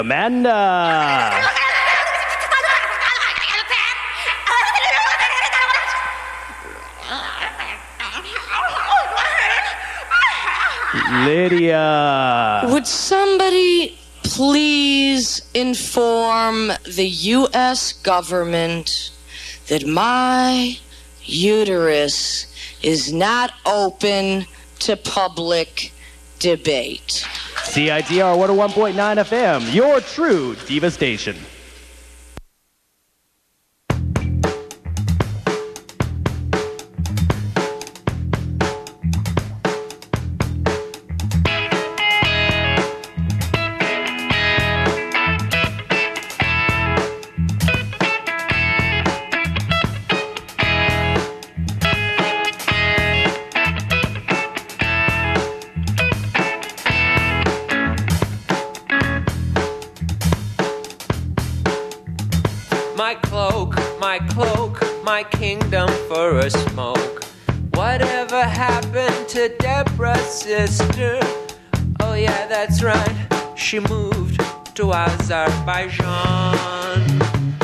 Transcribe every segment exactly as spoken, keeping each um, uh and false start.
Amanda. Lydia. Would somebody please inform the U S government that my uterus is not open to public debate? C I T R one oh one point nine F M, your true diva station. My cloak, my cloak, my kingdom for a smoke. Whatever happened to Deborah's sister? Oh yeah, that's right, she moved to Azerbaijan.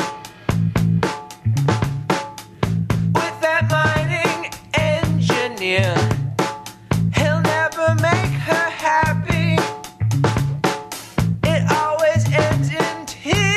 With that mining engineer, he'll never make her happy. It always ends in tears.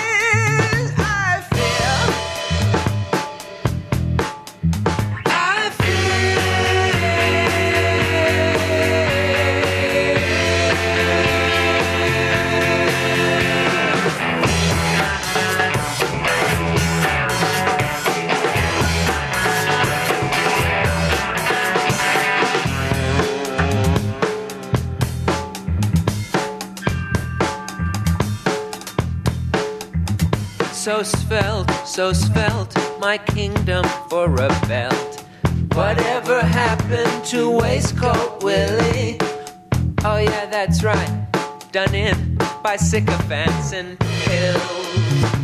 So svelte, so svelte, my kingdom for a belt. Whatever happened to Waistcoat Willie? Oh yeah, that's right, done in by sycophants and pills.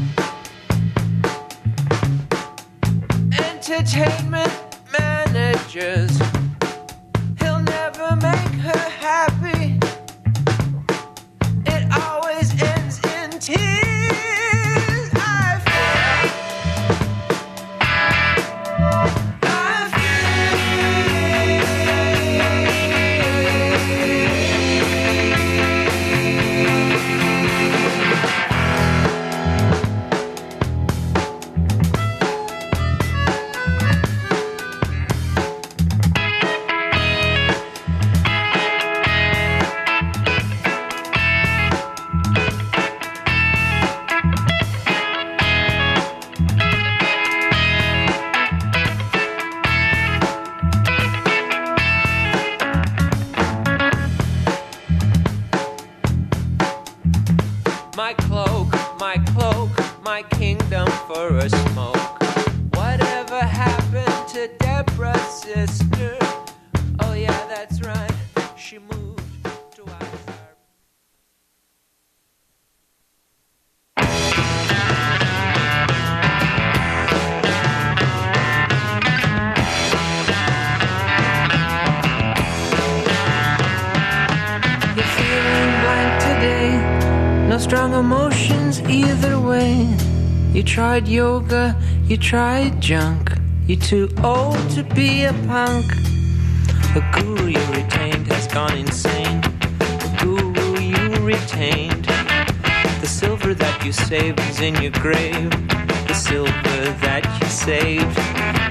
Entertainment managers, he'll never make her happy. It always ends in tears. My cloak, my cloak, my kingdom for a smoke. Whatever happened to Deborah's sister? Oh yeah, that's right, she moved to Azerbaijan. You're feeling blank today. No strong emotions either way. You tried yoga, you tried junk. You're too old to be a punk. The guru you retained has gone insane. The guru you retained. The silver that you saved is in your grave. The silver that you saved.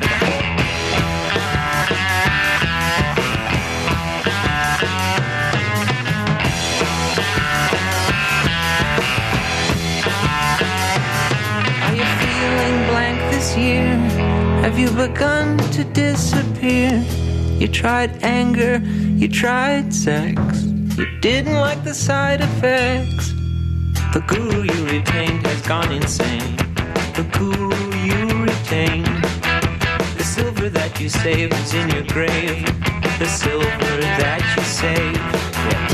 Year, have you begun to disappear? You tried anger, you tried sex. You didn't like the side effects. The guru you retained has gone insane. The guru you retained. The silver that you saved is in your grave. The silver that you saved. Yeah.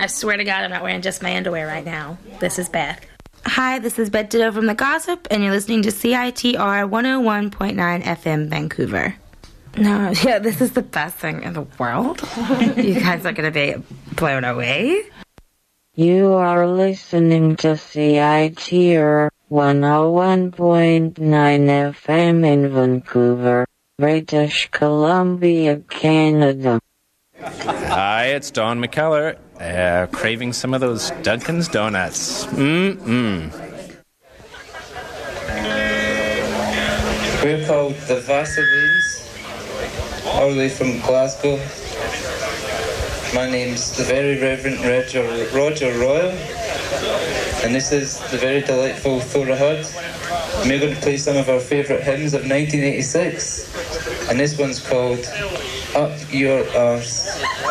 I swear to God, I'm not wearing just my underwear right now. This is Beth. Hi, this is Beth Ditto from The Gossip, and you're listening to C I T R one oh one point nine F M Vancouver. No, yeah, this is the best thing in the world. You guys are going to be blown away. You are listening to C I T R one oh one point nine F M in Vancouver, British Columbia, Canada. Hi, it's Don McKellar, uh, craving some of those Dunkin's Donuts. Mm-mm. We're called the Vasselines, all the way from Glasgow. My name's the Very Reverend Roger, Roger Royal, and this is the very delightful Thora Hudd. And we're going to play some of our favourite hymns of nineteen eighty-six, and this one's called Up Your Arse.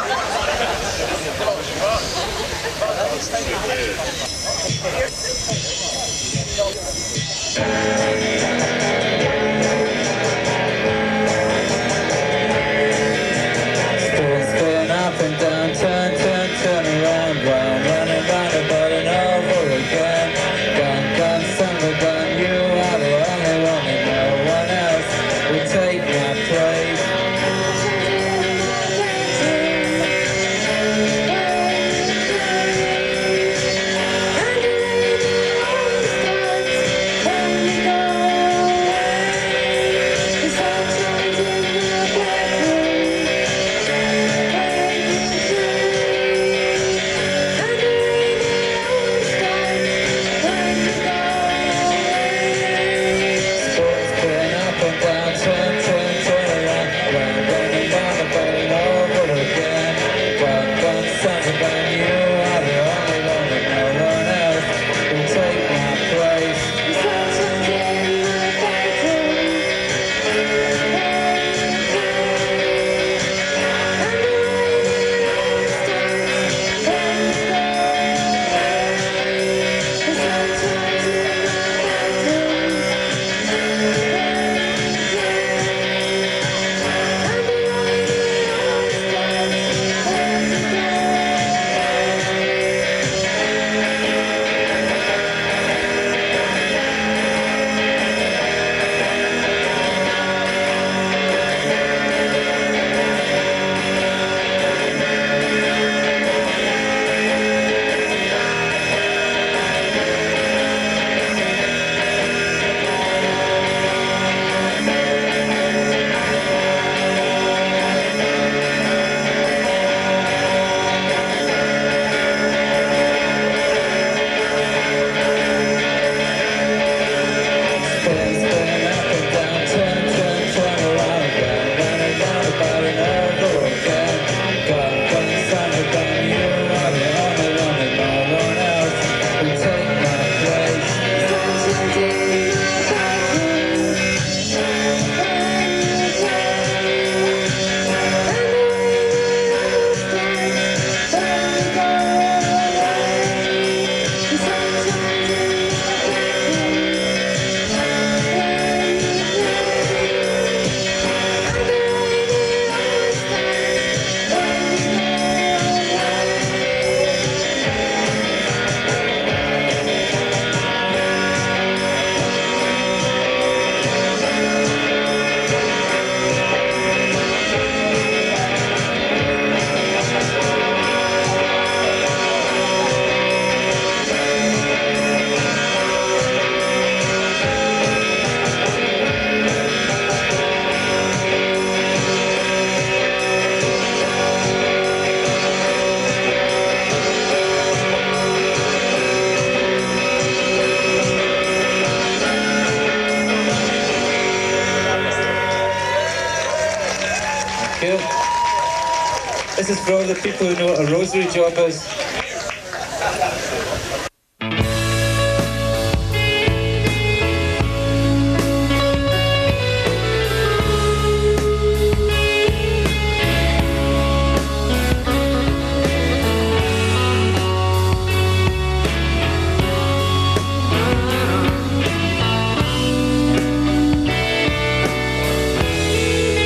This is for all the people who know what a rosary job is.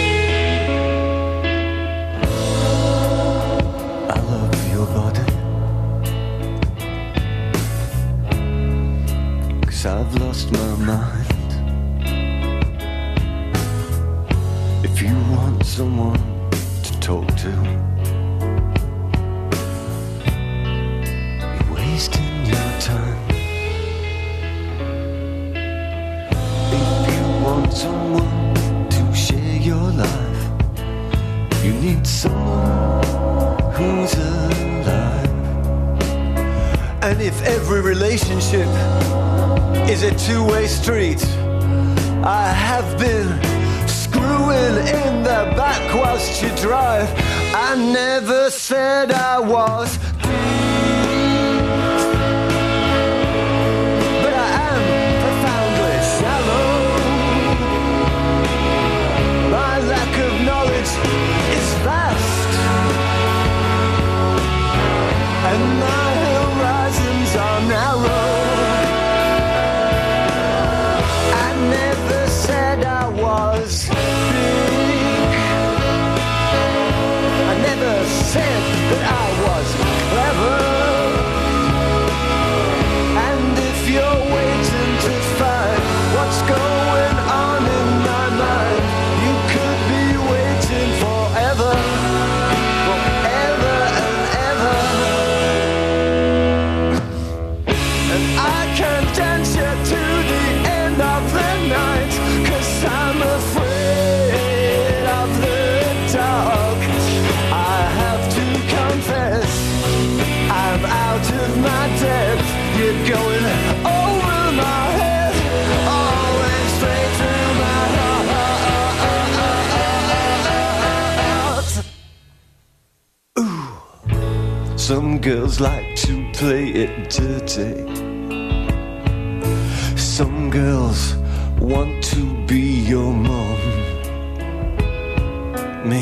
I love your body. I've lost my mind. If you want someone to talk to, you're wasting your time. If you want someone to share your life, you need someone who's alive. And if every relationship is a two-way street, I have been screwing in the back whilst you drive. I never said I was, but I am profoundly shallow. My lack of knowledge is vast, and my horizons are narrow. I never said I was big. I never said that I was clever. And if you're waiting to find what's going on in my mind, you could be waiting forever, forever and ever. And I can dance you to the end of the night, 'cause I'm afraid of the dark. I have to confess, I'm out of my depth. You're going over my head, all and straight through my heart. Ooh, some girls like to play it dirty. Some girls want to be your mom. Me,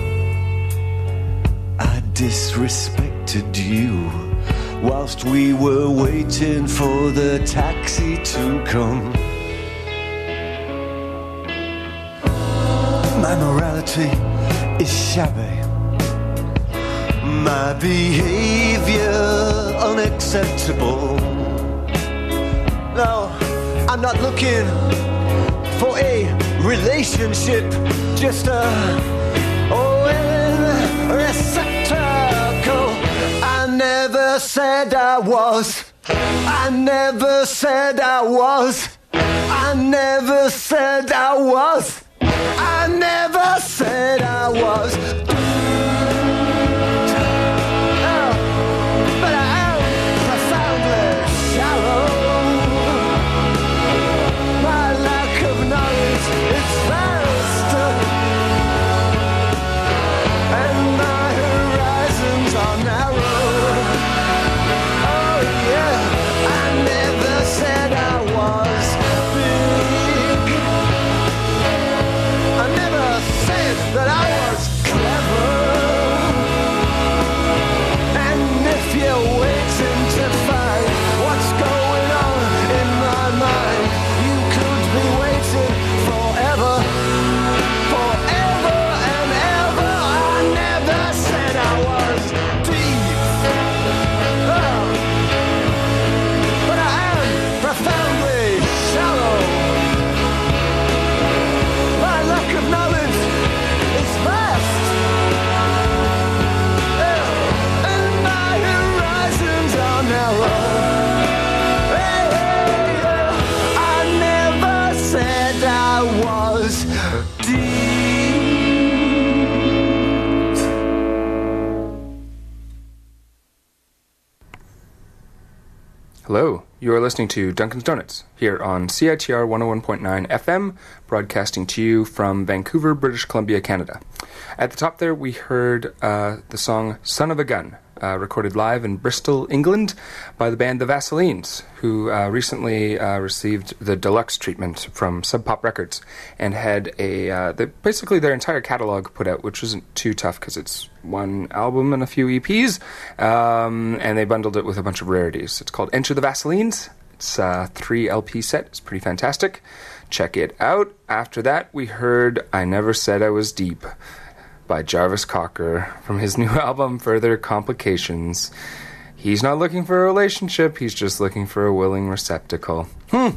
I disrespected you whilst we were waiting for the taxi to come. My morality is shabby, my behavior unacceptable. No, I'm not looking for a relationship, just a oh, a receptacle. I never said I was. I never said I was. I never said I was. I never said I was. Oh, but I am profoundly shallow. My lack of knowledge is vast, and my horizons are narrow. Oh yeah, I never said I was big. I never said that I was clever. And if you're waiting to find what's going on in my mind, you could be waiting forever, forever and ever. I never said I was deep, oh, but I am profoundly shallow. My lack of knowledge is vast, oh, and my horizons are narrow. Hey, hey, oh, I never said I was deep. Hello, you are listening to Duncan's Donuts here on C I T R one oh one point nine F M, broadcasting to you from Vancouver, British Columbia, Canada. At the top there, we heard uh, the song Son of a Gun, uh, recorded live in Bristol, England, by the band The Vaselines, who uh, recently uh, received the deluxe treatment from Sub Pop Records and had a uh, the, basically their entire catalog put out, which wasn't too tough because it's one album and a few E Ps, um, and they bundled it with a bunch of rarities. It's called Enter the Vaselines. It's a three L P set. It's pretty fantastic. Check it out. After that, we heard I Never Said I Was Deep by Jarvis Cocker from his new album, Further Complications. He He's not looking for a relationship. He's just looking for a willing receptacle.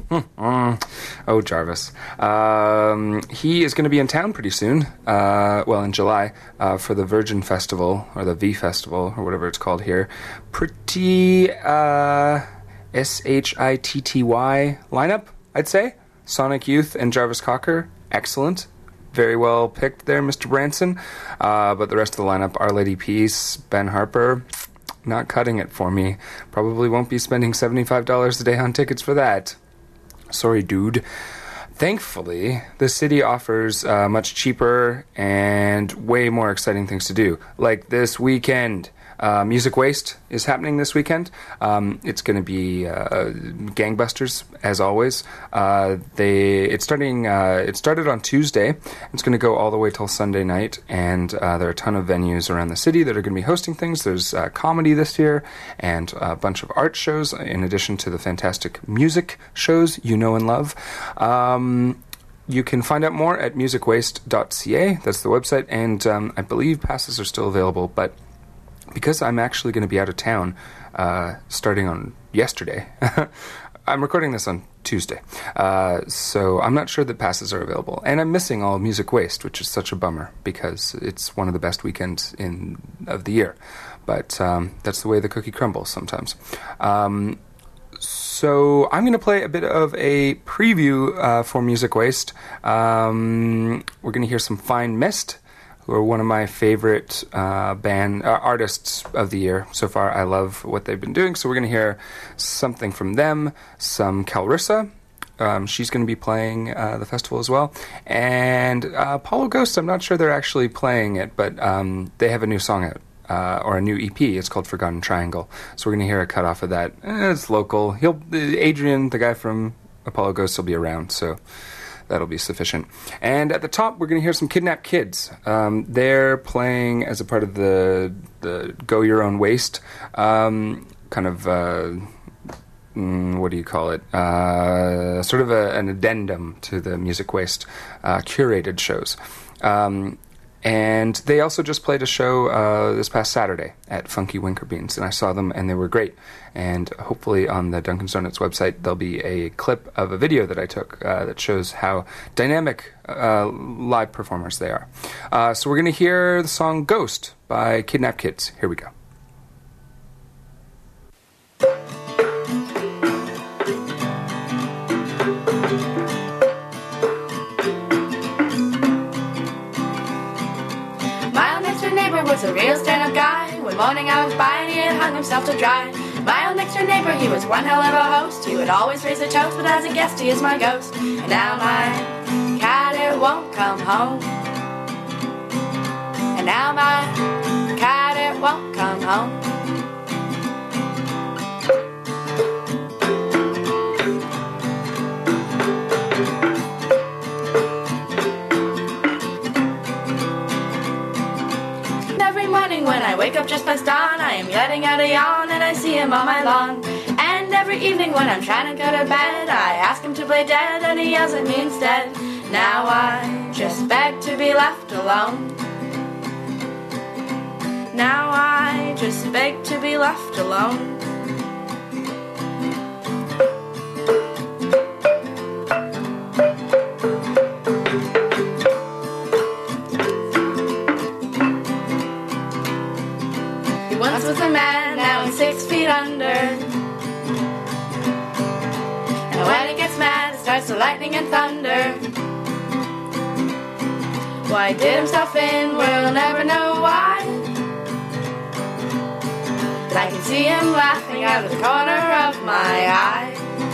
Oh, Jarvis. Um, he is going to be in town pretty soon. Uh, well, in July, uh, for the Virgin Festival, or the V Festival, or whatever it's called here. Pretty uh, S H I T T Y lineup, I'd say. Sonic Youth and Jarvis Cocker. Excellent. Very well picked there, Mister Branson. Uh, but the rest of the lineup, Our Lady Peace, Ben Harper, not cutting it for me. Probably won't be spending seventy-five dollars a day on tickets for that. Sorry, dude. Thankfully, the city offers uh, much cheaper and way more exciting things to do. Like this weekend. Uh, Music Waste is happening this weekend. Um, it's going to be uh, gangbusters, as always. Uh, they it's starting. Uh, it started on Tuesday. It's going to go all the way till Sunday night, and uh, there are a ton of venues around the city that are going to be hosting things. There's uh, comedy this year, and a bunch of art shows, in addition to the fantastic music shows you know and love. Um, You can find out more at music waste dot c a. That's the website, and um, I believe passes are still available, but because I'm actually going to be out of town uh, starting on yesterday, I'm recording this on Tuesday, uh, so I'm not sure that passes are available. And I'm missing all Music Waste, which is such a bummer, because it's one of the best weekends in of the year. But um, that's the way the cookie crumbles sometimes. Um, so I'm going to play a bit of a preview uh, for Music Waste. Um, we're going to hear some Fine Mist, who are one of my favorite uh, band uh, artists of the year so far. I love what they've been doing, so we're going to hear something from them, some Calrissa. Um, she's going to be playing uh, the festival as well. And uh, Apollo Ghost, I'm not sure they're actually playing it, but um, they have a new song out, uh, or a new E P. It's called Forgotten Triangle. So we're going to hear a cut off of that. Eh, it's local. He'll Adrian, the guy from Apollo Ghost, will be around, so that'll be sufficient. And at the top, we're going to hear some Kidnapped Kids. Um, they're playing as a part of the the Go Your Own Waste um, kind of, uh, mm, what do you call it? Uh, sort of a, an addendum to the Music Waste uh, curated shows. Um, and they also just played a show uh, this past Saturday at Funky Winker Beans, and I saw them, and they were great. And hopefully on the Dunkin' Donuts website, there'll be a clip of a video that I took uh, that shows how dynamic uh, live performers they are. Uh, so we're going to hear the song Ghost by Kidnapped Kids. Here we go. Was a real stand-up guy. One morning I was by and he had hung himself to dry. My old next door neighbor, he was one hell of a host. He would always raise a toast, but as a guest he is my ghost. And now my cat, it won't come home. And now my cat, it won't come home. When I wake up just past dawn, I am letting out a yawn and I see him on my lawn. And every evening when I'm trying to go to bed, I ask him to play dead and he yells at me instead. Now I just beg to be left alone. Now I just beg to be left alone. Once was a man, now he's six feet under. And when he gets mad, it starts to lightning and thunder. Why he did himself in, we'll never know why. But I can see him laughing out of the corner of my eye.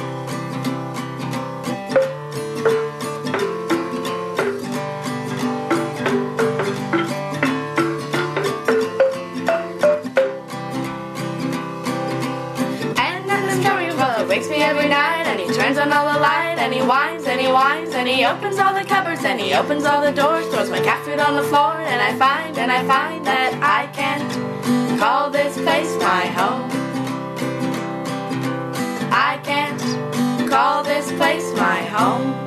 Wakes me every night and he turns on all the light and he whines and he whines and he opens all the cupboards and he opens all the doors, throws my cat food on the floor, and I find and I find that I can't call this place my home. I can't call this place my home.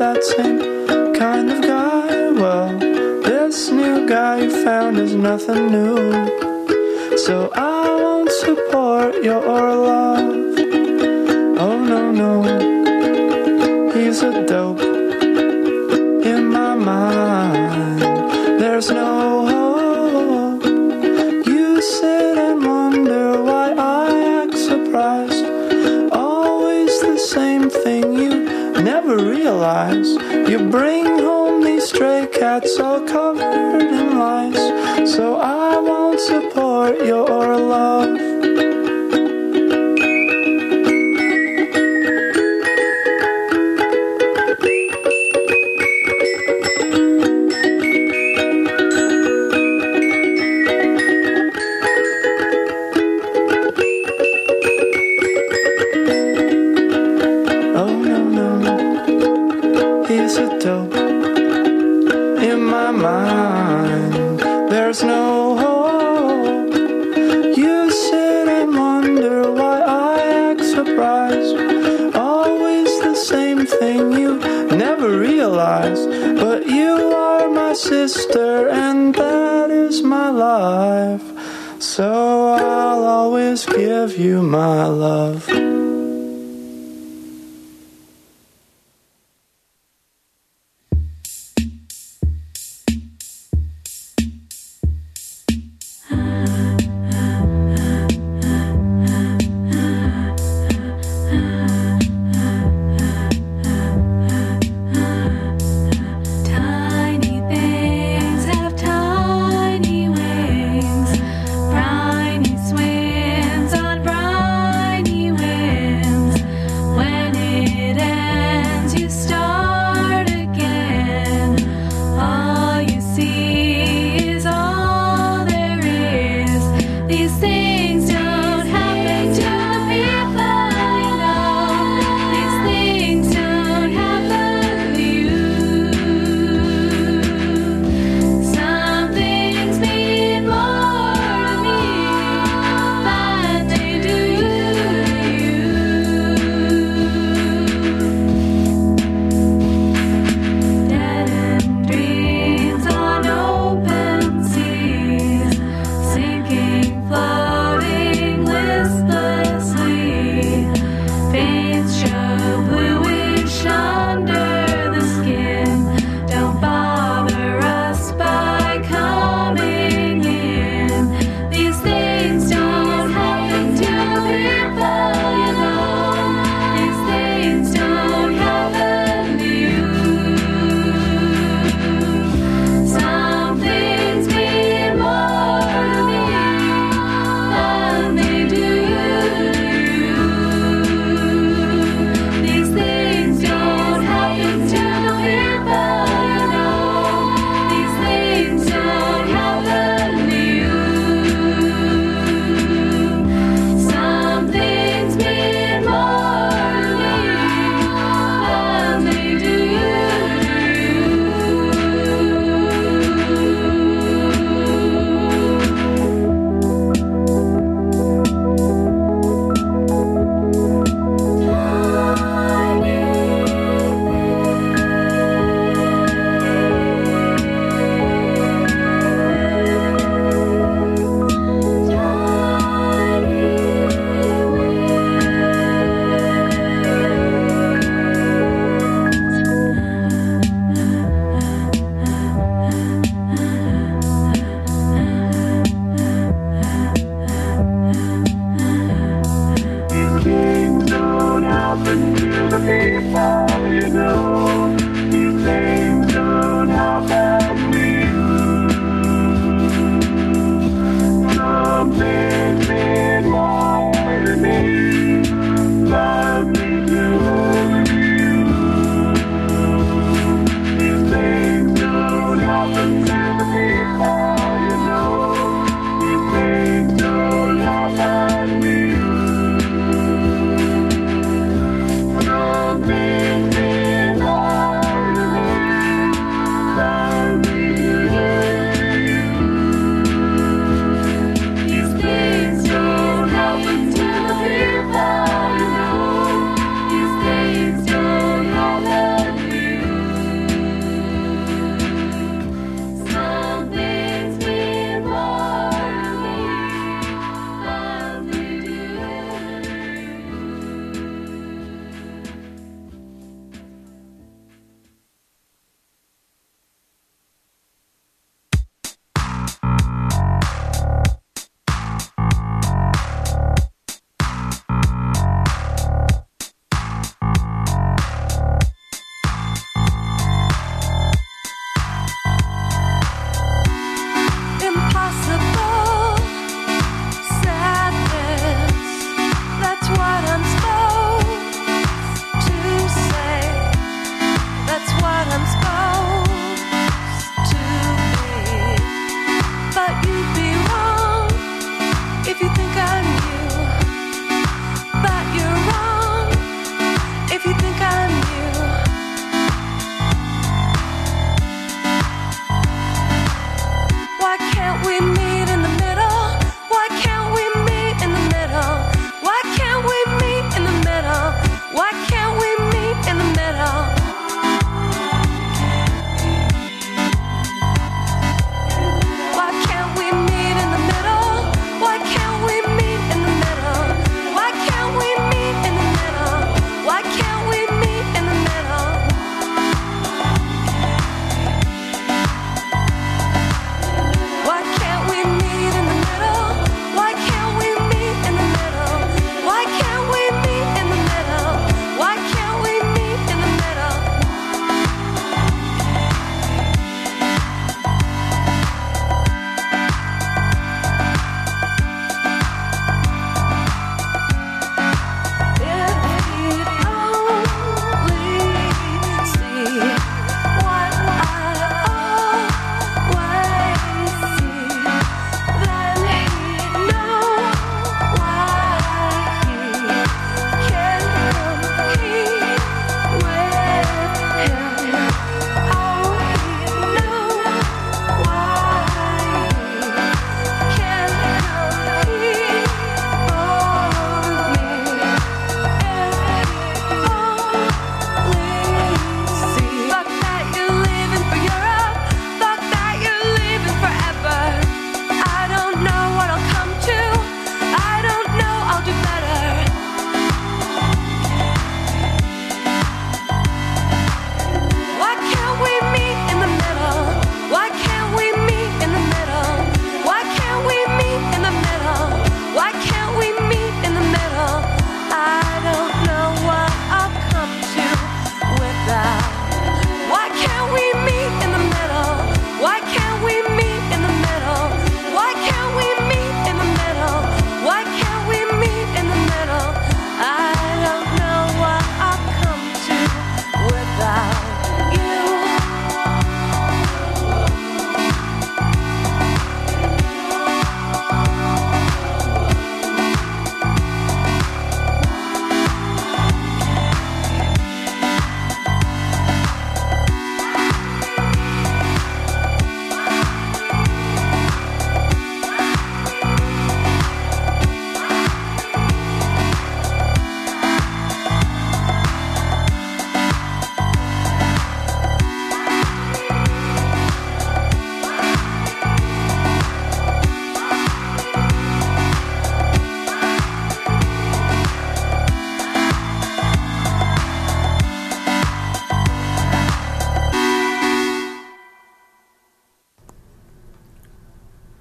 that same kind of guy. Well, this new guy you found is nothing new, so I won't support your love. Oh no, no, he's a dope in my mind. There's no hope. You sit and wonder why I act surprised. Always the same thing you never realize. You bring home these stray cats all covered in lice, so I won't support your love. There's no hope. You sit and wonder why I act surprised. Always the same thing you never realize. But you are my sister and that is my life, so I'll always give you my love. Briny swims on briny waves.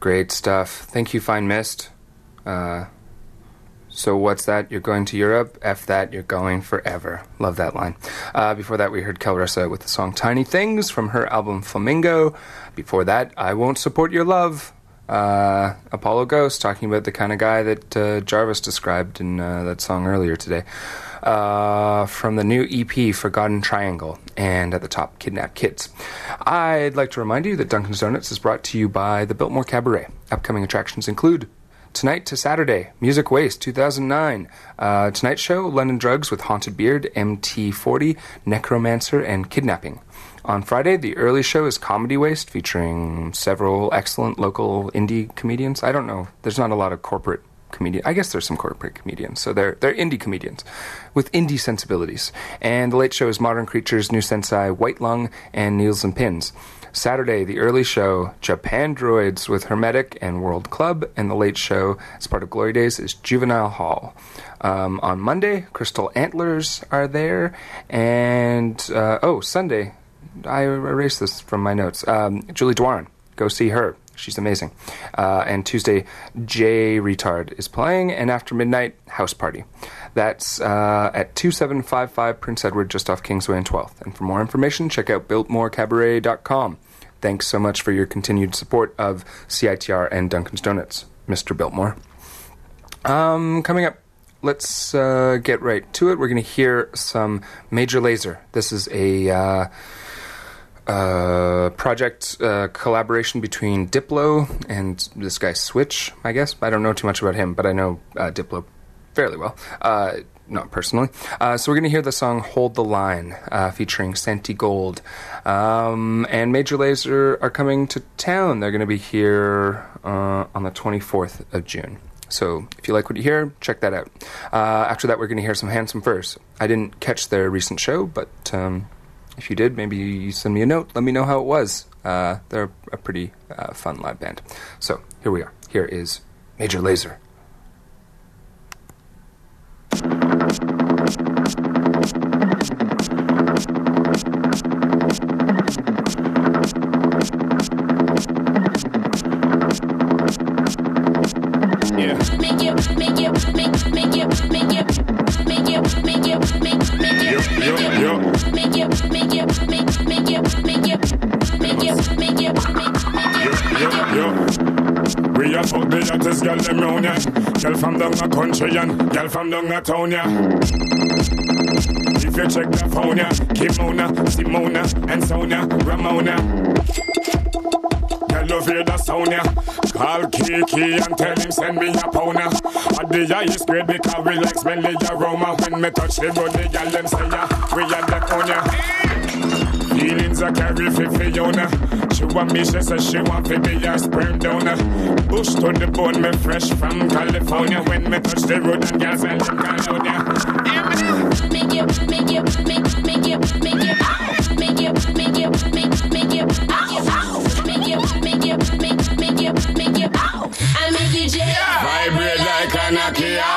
Great stuff. Thank you, Fine Mist. Uh, so what's that? You're going to Europe? F that, you're going forever. Love that line. Uh, before that, we heard Kelressa with the song Tiny Things from her album Flamingo. Before that, I Won't Support Your Love. Uh, Apollo Ghost, talking about the kind of guy that uh, Jarvis described in uh, that song earlier today. Uh, from the new E P, Forgotten Triangle, and at the top, Kidnap Kids. I'd like to remind you that Dunkin's Donuts is brought to you by the Biltmore Cabaret. Upcoming attractions include tonight to Saturday, Music Waste two thousand nine. Uh, tonight's show, London Drugs with Haunted Beard, M T forty, Necromancer, and Kidnapping. On Friday, the early show is Comedy Waste, featuring several excellent local indie comedians. I don't know, there's not a lot of corporate comedians. I guess there's some corporate comedians, so they're they're indie comedians with indie sensibilities. And the late show is Modern Creatures, New Sensei, White Lung, and Needles and Pins. Saturday, the early show, Japan Droids with Hermetic and World Club, and the late show, as part of Glory Days, is Juvenile Hall. Um, on Monday, Crystal Antlers are there, and, uh, oh, Sunday, I erased this from my notes, um, Julie Dwaran, go see her. She's amazing. Uh, and Tuesday, Jay Retard is playing, and after midnight, House Party. That's uh, at two seven five five Prince Edward, just off Kingsway and twelfth. And for more information, check out biltmore cabaret dot com. Thanks so much for your continued support of C I T R and Dunkin's Donuts, Mister Biltmore. Um, coming up, let's uh, get right to it. We're going to hear some Major Lazer. This is a... Uh, Uh, project uh, collaboration between Diplo and this guy Switch, I guess. I don't know too much about him, but I know uh, Diplo fairly well. Uh, not personally. Uh, so we're going to hear the song Hold the Line, uh, featuring Santi Gold. Um, and Major Lazer are coming to town. They're going to be here uh, on the twenty-fourth of June. So if you like what you hear, check that out. Uh, after that, we're going to hear some Handsome Furs. I didn't catch their recent show, but... Um, if you did, maybe you send me a note. Let me know how it was. Uh, they're a pretty uh, fun live band. So, here we are. Here is Major Lazer. Yeah. Make it, make it, make it, make it, make it, make it, make it, make it, make it, make it, make it, make it, make it, make it, make it, make it, make it, make it. We are fuck the hottest girl them round ya. Girl from down the country and girl from down the town ya. If you check the phone ya, Kimona, Simona, and Sonia, Ramona. Girl love hear the sound ya. Call Kiki and tell him send me a pounder. At the highest grade because we like smelly aroma. When me touch the road, the girl them say ya, we are them on ya. Feelings are carry for Fiona. She want me, she says she want to be a sperm donor. Bush to the bone, me fresh from California. When me touch the road, and girls and them call ya. Make it, make it, make it, make it, make it, make it, make it, make it, make it, make it, make it, make it, make it, make it, make it, I make it jam. Vibrate like a Nokia.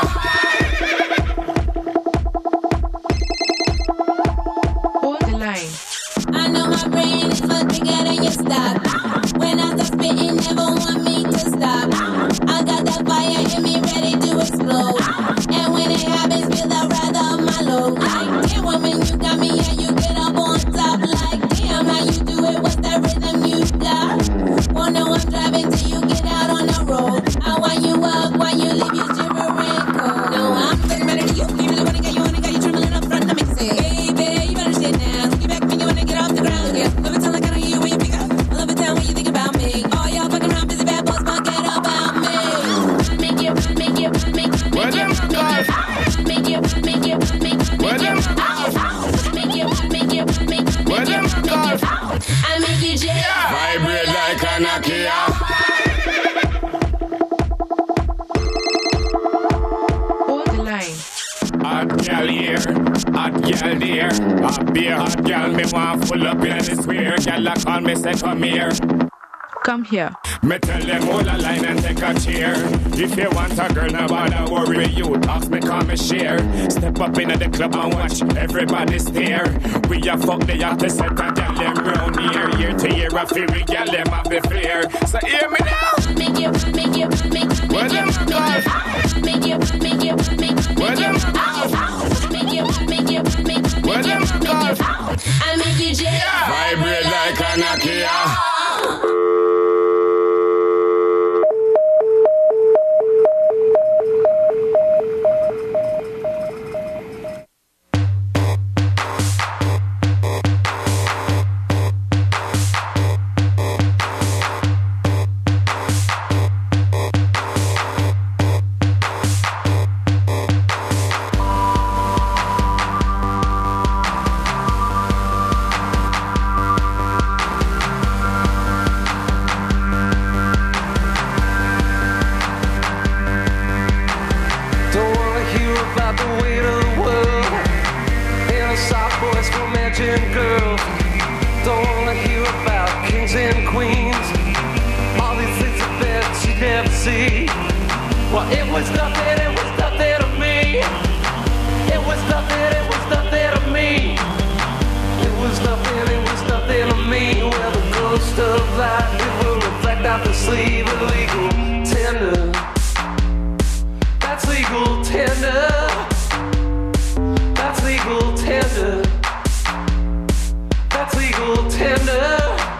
Hold the line. I know my brain is much bigger than your stop. When I start spitting, never want me to stop. I got that fire in me ready to explode. And when it happens, feel the wrath of my load. Like, damn woman, you got me and you get up on top. Like, damn, how you do it? What's that rhythm you got? Wanna know I'm driving till you get out on the road. I want you up while you leave you shivering cold. No, I'm talking better to you. You really wanna get you wanna get you trembling up front to mix it. Baby, you better sit down. Take it back when you wanna get off the ground. Yeah, love it till I got on you when you pick up. I love it down when you think about me. All y'all fucking around, busy bad boys, forget about me. Make it, make it, make it, make it, make it, make it, make it, make it, make it, make it, make it, make it, make it, I make it jam. Vibrate like a Nokia. Hold the line. Hot girl here, hot girl there. Hot beer, hot girl, me want full up in this weird. Girl, I call me, say come here. Come here. Me tell them hold a line and take a cheer. If you want a girl, now bother worry you. Talks me, come and share. Step up in the club and watch everybody stare. We a fuck the hottest set a girl them round here. Year to year, I feel we girl them have the flair. So hear me now. Make it virgin girls. Don't wanna hear about kings and queens. All these things I bet you'd never see. Well, it was nothing, it was nothing to me. It was nothing, it was nothing to me. It was nothing, it was nothing to me. Well, the ghost of life, it will reflect out the sleeve of legal tender. That's legal tender. That's legal tender. That's legal tender.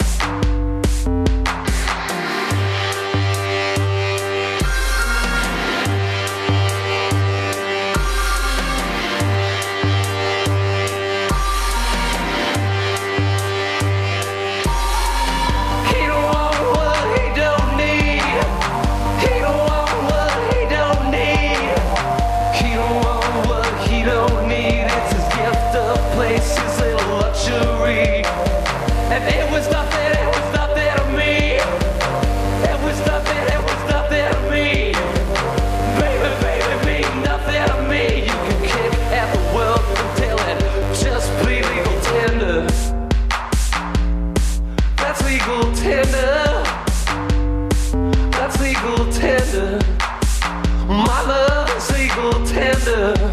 And it was nothing, it was nothing to me. It was nothing, it was nothing to me. Baby, baby, mean nothing to me. You can kick at the world until it just be legal tender. That's legal tender. That's legal tender. My love is legal tender.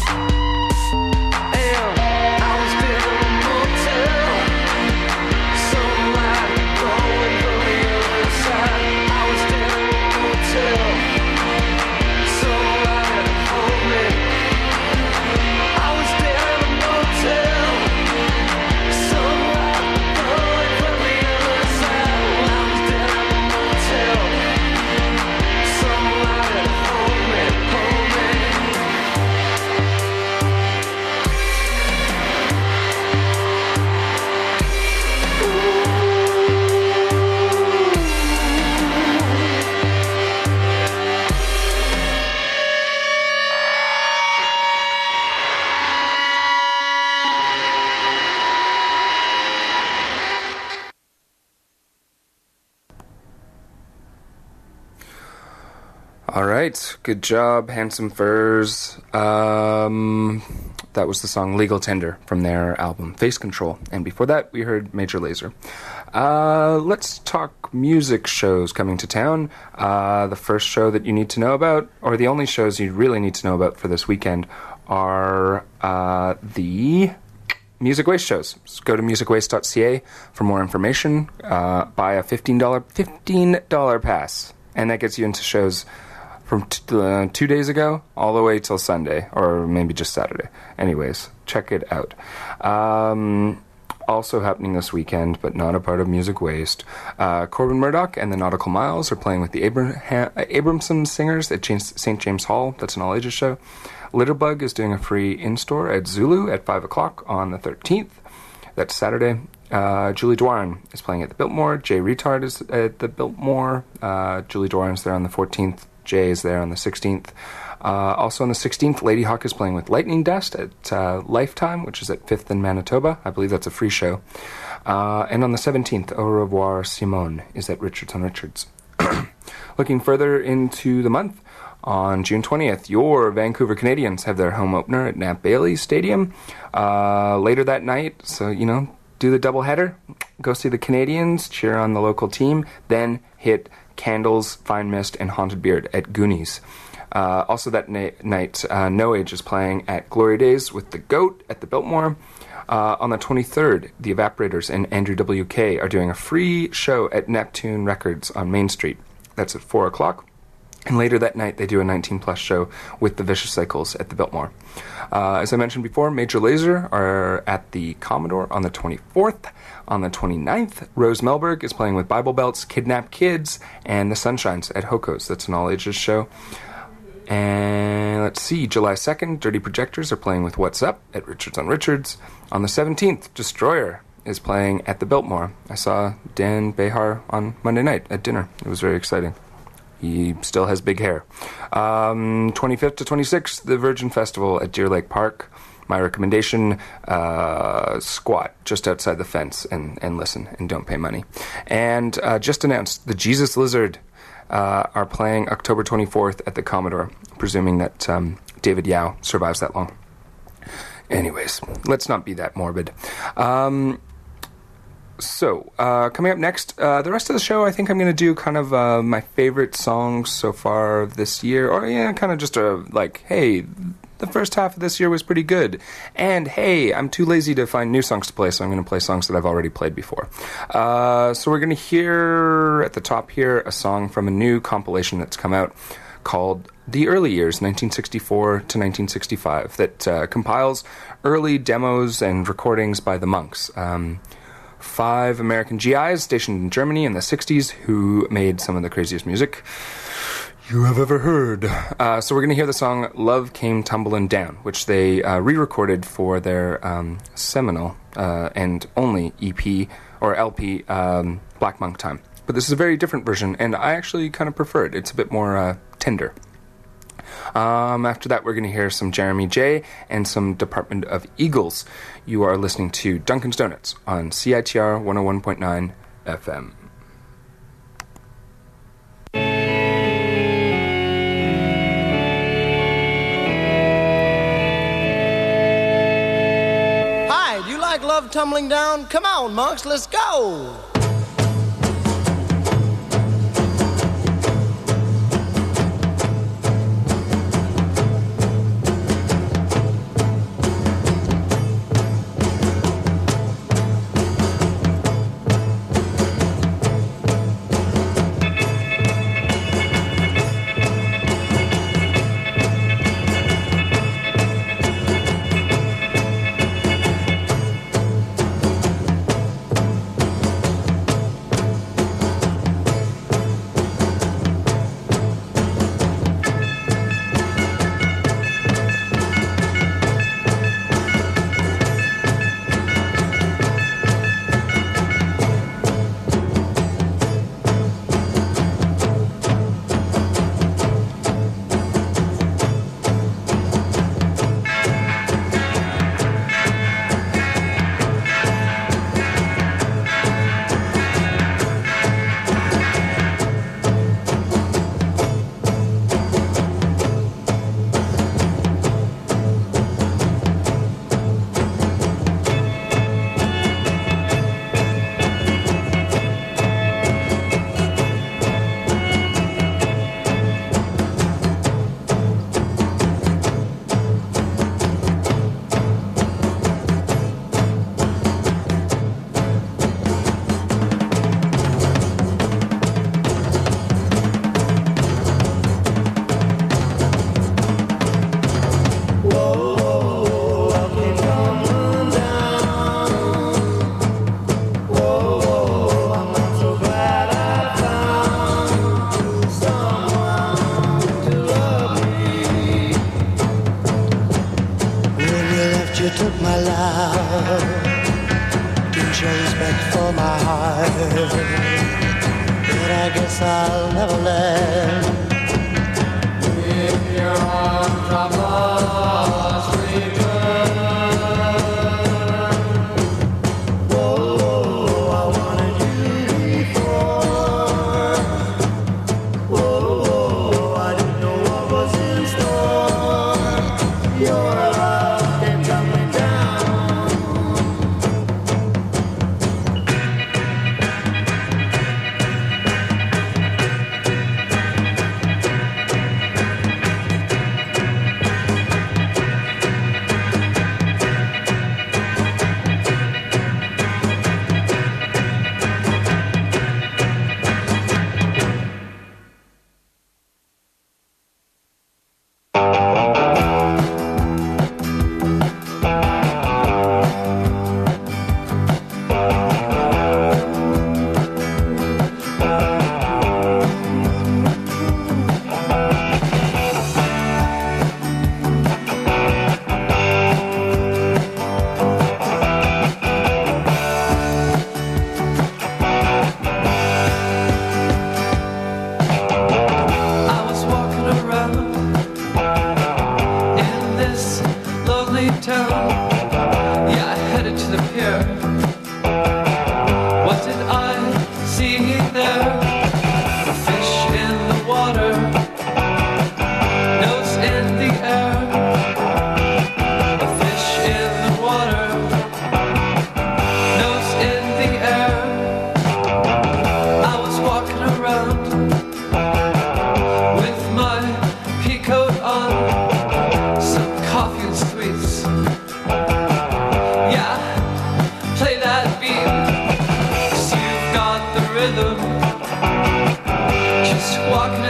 All right, good job, Handsome Furs. Um, that was the song Legal Tender from their album Face Control. And before that, we heard Major Lazer. Uh, let's talk music shows coming to town. Uh, the first show that you need to know about, or the only shows you really need to know about for this weekend, are uh, the Music Waste shows. So go to music waste dot c a for more information. Uh, buy a fifteen dollars fifteen dollars pass, and that gets you into shows from t- uh, two days ago all the way till Sunday, or maybe just Saturday. Anyways, check it out. Um, also happening this weekend, but not a part of Music Waste, uh, Corbin Murdoch and the Nautical Miles are playing with the Abraham- Abramson Singers at Saint James Hall. That's an all-ages show. Littlebug is doing a free in-store at Zulu at five o'clock on the thirteenth. That's Saturday. Uh, Julie Dwaran is playing at the Biltmore. Jay Retard is at the Biltmore. Uh, Julie Dwaran's there on the fourteenth. Jay is there on the sixteenth. Uh, also on the sixteenth, Lady Hawk is playing with Lightning Dust at uh, Lifetime, which is at fifth in Manitoba. I believe that's a free show. Uh, and on the seventeenth, Au Revoir Simone is at Richards on Richards. Looking further into the month, on June twentieth, your Vancouver Canadians have their home opener at Nat Bailey Stadium. Uh, later that night, so, you know, do the doubleheader, go see the Canadians, cheer on the local team, then hit Candles, Fine Mist, and Haunted Beard at Goonies. Uh, also that na- night, uh, No Age is playing at Glory Days with the Goat at the Biltmore. Uh, on the twenty-third, the Evaporators and Andrew W K are doing a free show at Neptune Records on Main Street. That's at four o'clock. And later that night, they do a nineteen plus show with the Vicious Cycles at the Biltmore. Uh, as I mentioned before, Major Lazer are at the Commodore on the twenty-fourth. On the twenty-ninth, Rose Melberg is playing with Bible Belts, Kidnap Kids, and The Sunshines at Hoko's. That's an all-ages show. And let's see, July second, Dirty Projectors are playing with What's Up at Richards on Richards. On the seventeenth, Destroyer is playing at the Biltmore. I saw Dan Behar on Monday night at dinner. It was very exciting. He still has big hair. Um, twenty-fifth to twenty-sixth, the Virgin Festival at Deer Lake Park. My recommendation, uh, squat just outside the fence and, and listen and don't pay money. And uh, just announced, the Jesus Lizard uh, are playing October twenty-fourth at the Commodore, presuming that um, David Yao survives that long. Anyways, let's not be that morbid. Um, so, uh, coming up next, uh, the rest of the show, I think I'm going to do kind of uh, my favorite songs so far this year. Or, yeah, kind of just a, like, hey, the first half of this year was pretty good. And, hey, I'm too lazy to find new songs to play, so I'm going to play songs that I've already played before. Uh, so we're going to hear, at the top here, a song from a new compilation that's come out called The Early Years, nineteen sixty-four to nineteen sixty-five, that uh, compiles early demos and recordings by the Monks, um, five American G Is stationed in Germany in the sixties who made some of the craziest music you have ever heard. Uh, so we're going to hear the song Love Came Tumbling Down, which they uh, re-recorded for their um, seminal uh, and only E P, or L P, um, Black Monk Time. But this is a very different version, and I actually kind of prefer it. It's a bit more uh, tender. Um, after that, we're going to hear some Jeremy J and some Department of Eagles. You are listening to Duncan's Donuts on C I T R one oh one point nine F M. Hi, do you like Love Tumbling Down? Come on, monks, let's go!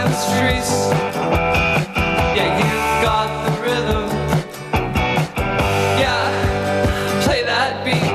the streets. Yeah, you've got the rhythm. Yeah, play that beat.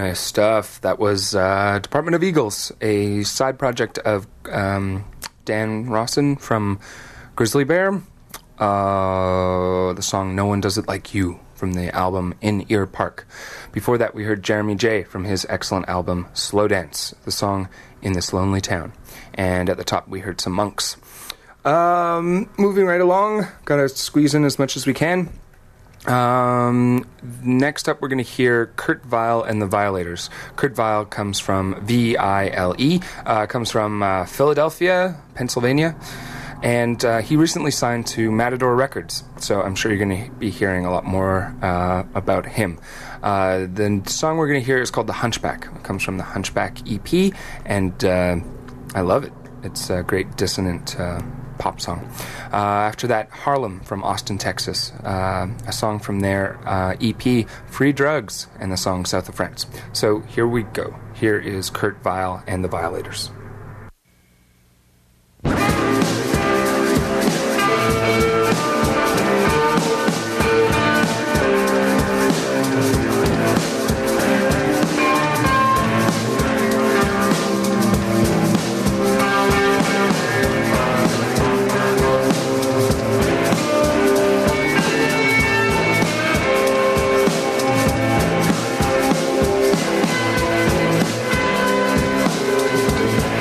Nice stuff. That was uh, Department of Eagles, a side project of um, Dan Rawson from Grizzly Bear. Uh, the song No One Does It Like You from the album In Ear Park. Before that, we heard Jeremy J from his excellent album Slow Dance, the song In This Lonely Town. And at the top, we heard some Monks. Um, moving right along, gotta squeeze in as much as we can. Um, next up, we're going to hear Kurt Vile and the Violators. Kurt Vile comes from V I L E, uh, comes from uh, Philadelphia, Pennsylvania, and uh, he recently signed to Matador Records, so I'm sure you're going to be hearing a lot more uh, about him. Uh, the song we're going to hear is called The Hunchback. It comes from the Hunchback E P, and uh, I love it. It's a great dissonant uh, pop song. Uh, after that, Harlem from Austin, Texas. Uh, a song from their uh, E P, Free Drugs, and the song South of France. So here we go. Here is Kurt Vile and the Violators. Thank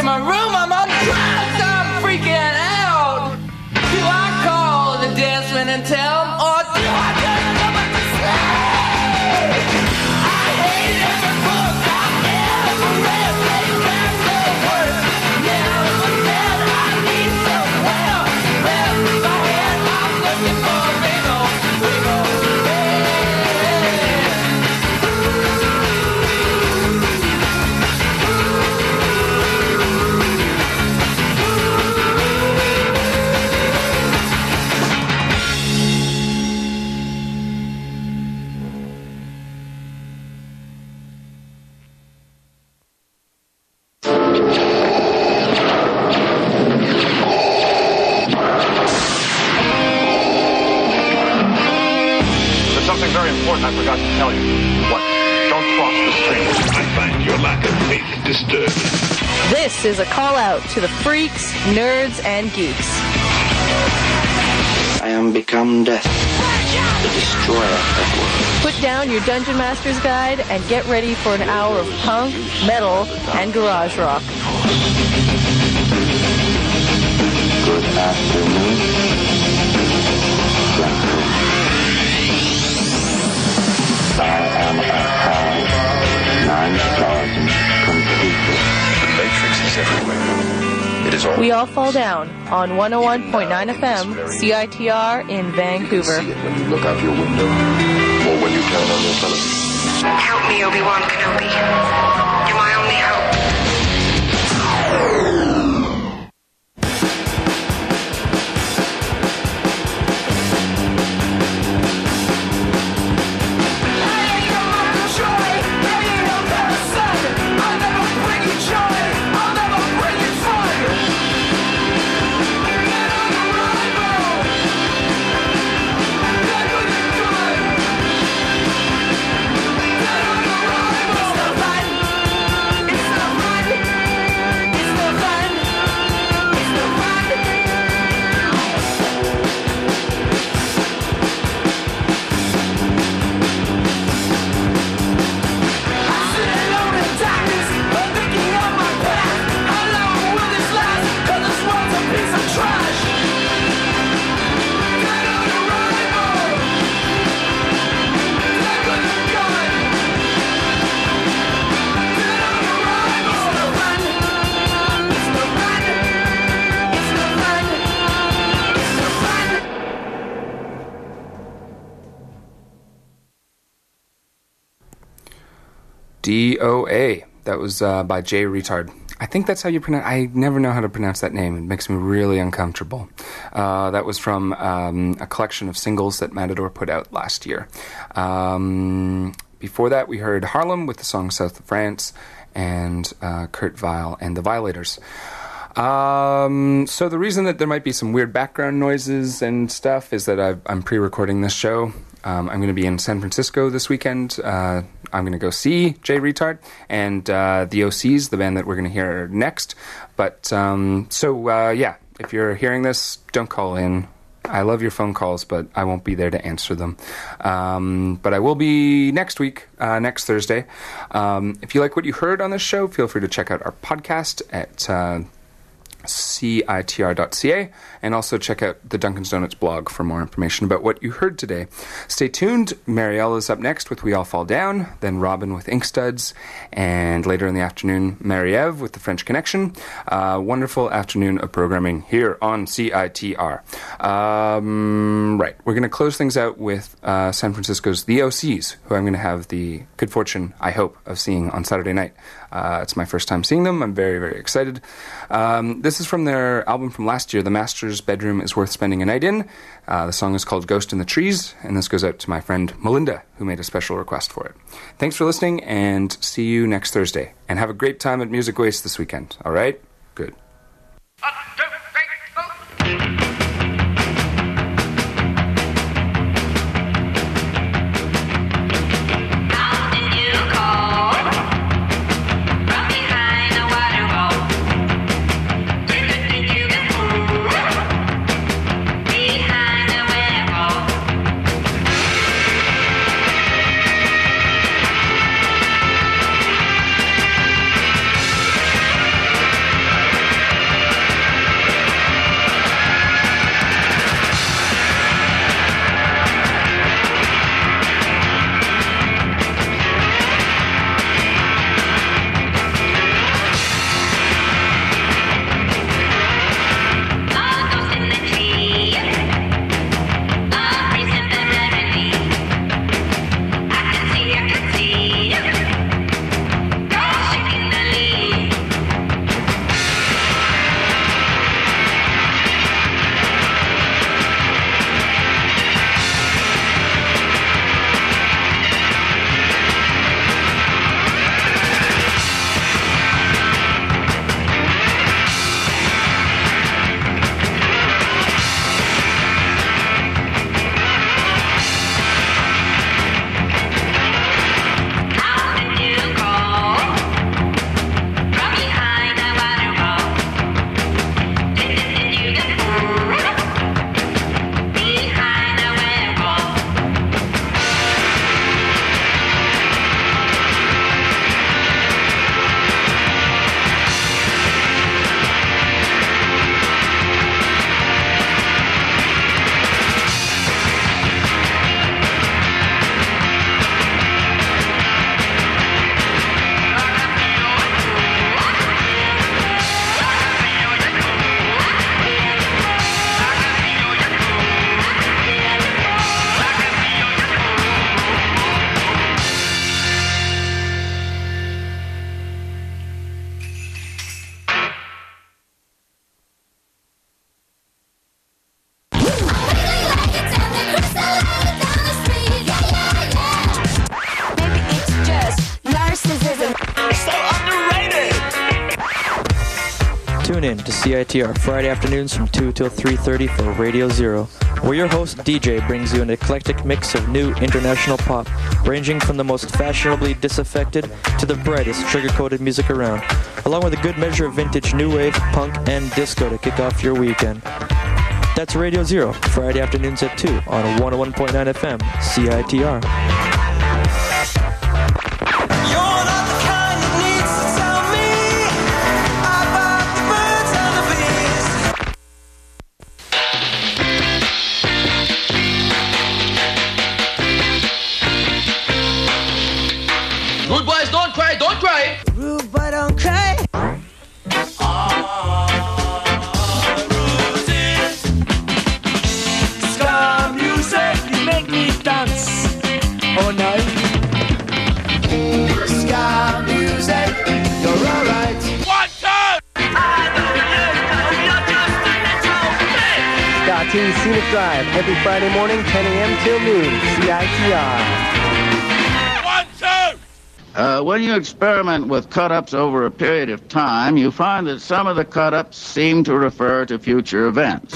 my room, I'm on drugs, I'm freaking out. Do I call the desperate and tell them, or do I just go back to sleep? I hate every book I've ever read. They got no words. Never said I need some help. Well, in my head, I'm looking for a big old, big old I forgot to tell you. What? Don't cross the stream. I find your lack of faith disturbing. This is a call out to the freaks, nerds, and geeks. I am become death, the destroyer of worlds. Put down your Dungeon Master's Guide and get ready for an hour of punk, metal, and garage rock. Good afternoon, gentlemen. I am a high nine thousand computer. The Matrix is everywhere. It is all. We all fall down on one oh one point nine F M, C I T R in Vancouver. You see it when you look out your window, or when you turn on your television. Help me, Obi-Wan Kenobi. You're my only hope. D O A. That was uh, by Jay Retard. I think that's how you pronounce. I never know how to pronounce that name. It makes me really uncomfortable. Uh, that was from um, a collection of singles that Matador put out last year. Um, before that, we heard Harlem with the song South of France, and uh, Kurt Weill and the Violators. Um, so the reason that there might be some weird background noises and stuff is that I've, I'm pre-recording this show. Um, I'm going to be in San Francisco this weekend. Uh, I'm going to go see Jay Retard and uh, the O Cs, the band that we're going to hear next. But um, so uh, yeah, if you're hearing this, don't call in. I love your phone calls, but I won't be there to answer them. Um, but I will be next week, uh, next Thursday. Um, if you like what you heard on this show, feel free to check out our podcast at Uh, C I T R dot C A, and also check out the Dunkin's Donuts blog for more information about what you heard today. Stay tuned. Marielle is up next with We All Fall Down, then Robin with Ink Studs, and later in the afternoon, Marie-Eve with The French Connection. Uh, wonderful afternoon of programming here on C I T R. Um, right, we're going to close things out with uh, San Francisco's The O Cs, who I'm going to have the good fortune, I hope, of seeing on Saturday night. Uh, it's my first time seeing them. I'm very, very excited. Um, this is from their album from last year, The Master's Bedroom is Worth Spending a Night In. Uh, the song is called Ghost in the Trees, and this goes out to my friend Melinda, who made a special request for it. Thanks for listening, and see you next Thursday. And have a great time at Music Waste this weekend, all right? Good. Tune in to C I T R Friday afternoons from two till three thirty for Radio Zero, where your host D J brings you an eclectic mix of new international pop, ranging from the most fashionably disaffected to the brightest sugar-coated music around, along with a good measure of vintage new wave, punk, and disco to kick off your weekend. That's Radio Zero, Friday afternoons at two on one oh one point nine F M, C I T R. Good boys, don't cry, don't cry. Rude boy, don't cry. Ska music, you make me dance all night. Ska music, you're alright. One, two. Ska Team Scenic Drive every Friday morning, ten a.m. till noon, C I T R. Uh, when you experiment with cut-ups over a period of time, you find that some of the cut-ups seem to refer to future events.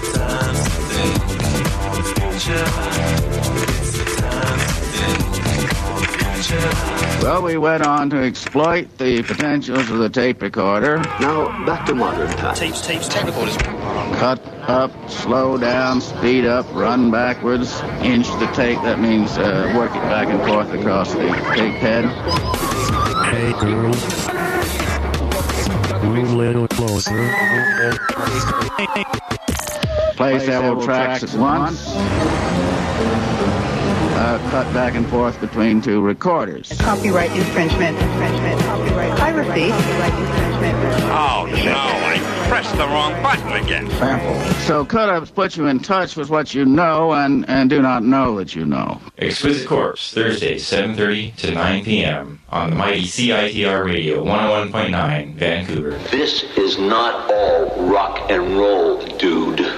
Well, we went on to exploit the potentials of the tape recorder. Now, back to modern times. Tapes, tapes, tape recorders. Cut up, slow down, speed up, run backwards, inch the tape. That means uh, work it back and forth across the tape head. Hey, girl. Move a little closer. Play several tracks at once. Uh, cut back and forth between two recorders. Copyright infringement, infringement, copyright piracy, copyright infringement. Oh, no, I pressed the wrong button again. So cut-ups put you in touch with what you know and, and do not know that you know. Exquisite Corpse, Thursday, seven thirty to nine p.m. on the mighty C I T R Radio, one oh one point nine, Vancouver. This is not all rock and roll, dude.